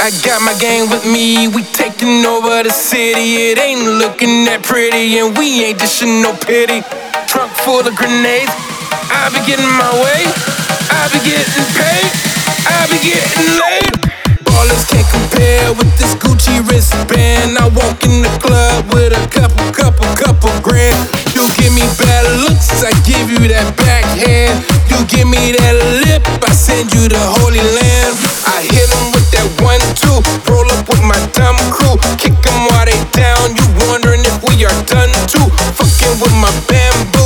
I got my gang with me, we taking over the city. It ain't looking that pretty, and we ain't dishing no pity. Trunk full of grenades, I be getting my way, I be getting paid, I be getting laid. Ballers can't compare with this Gucci wristband. I walk in the club with a couple grand. You give me bad looks, I give you that backhand. You give me that lip, I send you to Holy Land. I hit 'em with that 1-2, roll up with my dumb crew, kick 'em while they down. You wondering if we are done too? Fucking with my bamboo.